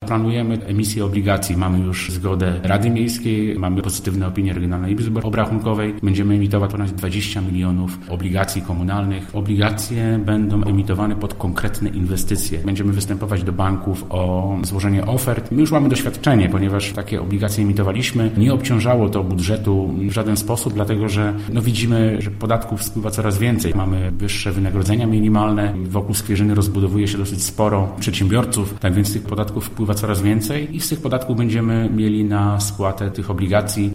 Planujemy emisję obligacji. Mamy już zgodę Rady Miejskiej, mamy pozytywne opinie Regionalnej Izby Obrachunkowej. Będziemy emitować ponad 20 milionów obligacji komunalnych. Obligacje będą emitowane pod konkretne inwestycje. Będziemy występować do banków o złożenie ofert. My już mamy doświadczenie, ponieważ takie obligacje emitowaliśmy. Nie obciążało to budżetu w żaden sposób, dlatego że widzimy, że podatków spływa coraz więcej. Mamy wyższe wynagrodzenia minimalne. Wokół Skwierzyny rozbudowuje się dosyć sporo przedsiębiorców, tak więc tych podatków wpływa coraz więcej i z tych podatków będziemy mieli na spłatę tych obligacji.